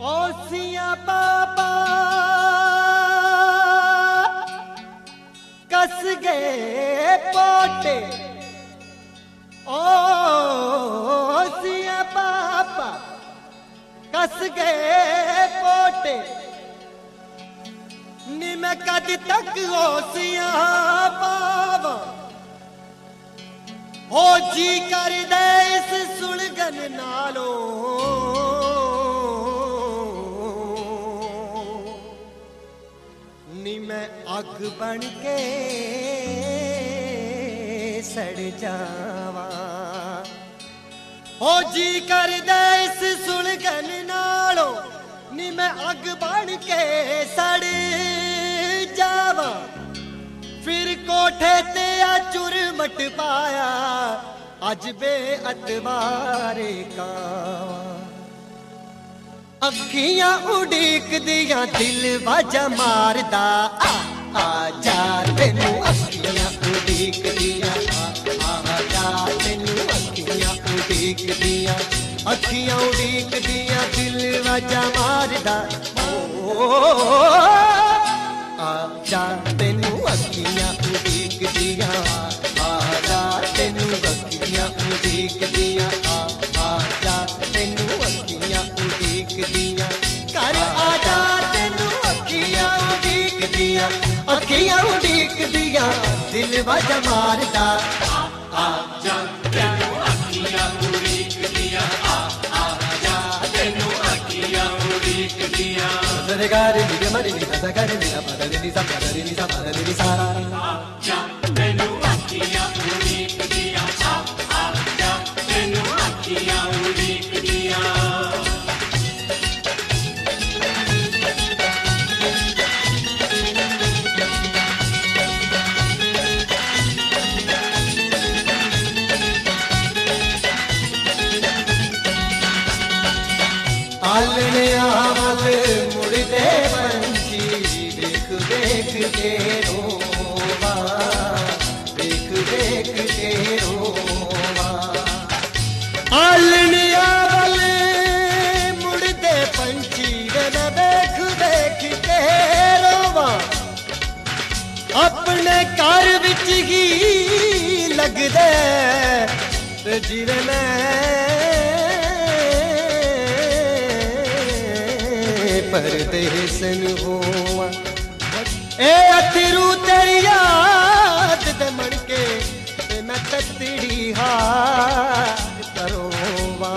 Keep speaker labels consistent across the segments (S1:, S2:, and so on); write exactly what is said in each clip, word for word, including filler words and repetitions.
S1: ओसिया बाबा कस गए पोटे, ओसिया बाबा कस गए पोटे, नी मैं कद तक ओसिया बाबा हो जी कर दे इस सुलगन नालों, नी मैं अग बन के सड़ जावा। हो जी कर दे इस सुलगन नालों, नी मैं अग बन के सड़ जावा। फिर कोठे ते चुर मट पाया, अज बे अतवारे कावा। अखियां उड़ीक दिया दिल बाजा मारदा, आ आ जा तेनू अखियां उड़ीक दिया, आ आ जा तेनू अखियां उड़ीक दिया। अखियां उड़ीक दिया दिल बाजा मारदा, ओ आ जा तेनू अखियां उड़ीक दिया, आ जा तेनू अखियां उड़ीक दिया, आ आ जा तेनू अखियां उड़ीक दिया। कर आ जा तेनू अखियां उड़ीक दिया, अखियां उड़ीक दिया दिल वजा मारदा, आ आ जा तेनू अखियां उड़ीक दिया, आ आ जा तेनू अखियां उड़ीक दिया। सदगारे निगे मरे नि सदगारे नि पदरे नि सा पदरे नि सा पदरे नि सा, आ जा तेनू अखियां उड़ीक दिया, आ आ जा तेनू अखियां उड़ीक दिया। आलने आवल मुड़दे पंछी, देख देख के रोवा, देख देख के रोवा। आलने आवल मुड़दे पंछी, देख देख के रोवा। अपने घर विच ही लगदे जिरने परदेसन होवा। ए अथरू तेरी याद दे मन के, ते मैं ततड़ी हार करोवा।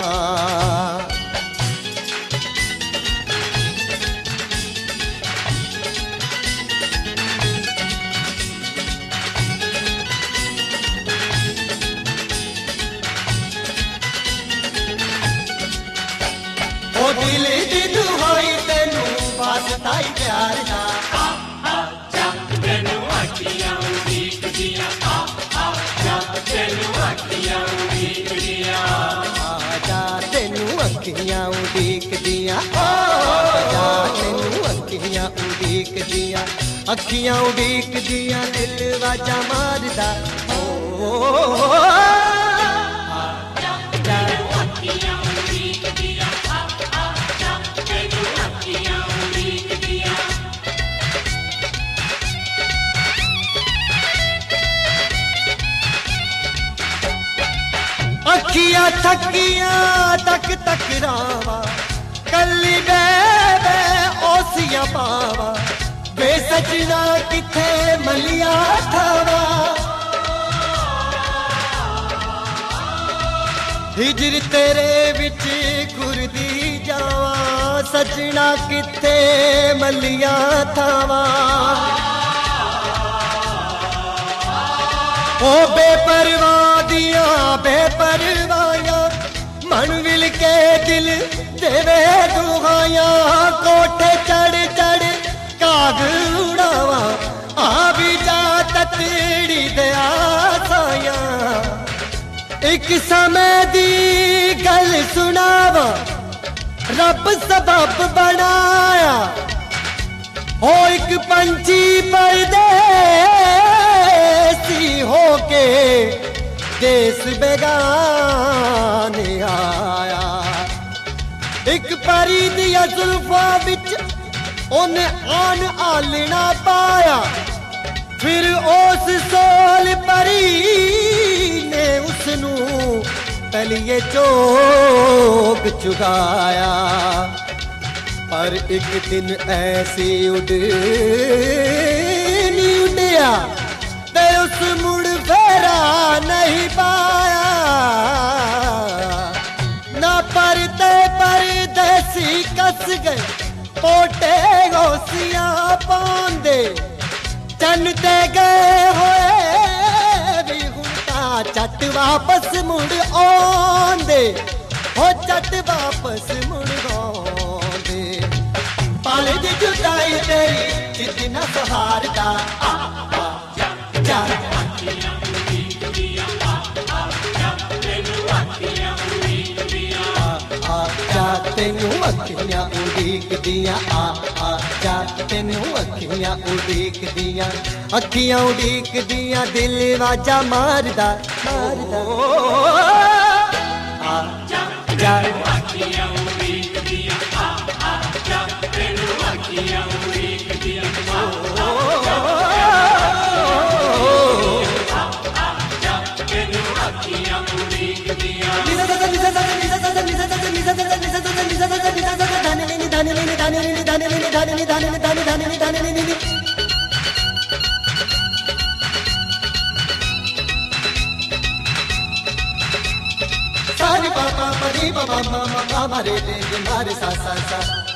S1: ओ दिल दी दुहाई तेनू वास्ताई प्यार दा, आ आ जा तेनू अखियां उड़ीक दिया, आ आ जा तेनू अखियां उड़ीक दिया। आ जा तेनू अखियां उड़ीक दिया, आ जा तेनू अखियां उड़ीक दिया। अखियां उड़ीक दिया दिल वाजा मारदा, ओ आ जा तेनू अखियां उड़ीक दिया, आ आ जा तेनू अखियां उड़ीक दिया। अखियां थकियां तक तक रावा, कली बे बे ओसियां पावा। वे सजना किथे मलिया थावा, हिजर तेरे विच घुरदी जावा। सजना किथे मलिया थावा, ओ बेपरवाह दिया बेपरवाहियां, मन विल के दिल देवे दुहाइयां। कोठे चढ़ चढ़ काग उड़ावा, आ भी जा ततड़ी दे आसायां। एक समय दी गल सुनावा, रब सबब बनाया। हो एक पंछी परदेसी होके देश बेगाने आया। एक परी दिया जुल्फा बिच ओने आन आलना पाया, फिर उस सोल परी ने उसनू पहलिए चोक चुकाया। पर एक दिन ऐसी उड़नी उड़िया ते उस मुड़ फेरा नहीं पाया। ना परते परदेसी कस गए पोटे गोसियां पांदे, चन ते गए होए भी हुंदा चट वापस मुड़ आंदे, हो चट वापस मुड़ आंदे। पाले दी जुदाई तेरी जितना सहारदा आ आ जा तेनू अखियां उड़ीक दियां आ आ जा, तेनू अखियां उड़ीक दियां, अखियां उड़ीक दियां दिल वाजा मारदा मारदा आ जा जा। अखियां उड़ीक दियां आ आ जा, तेनू अखियां उड़ीक दियां आ आ जा, तेनू अखियां उड़ीक दियां। सारे पापा परी पापा मामा मामा रे रे मारे सा सा सा।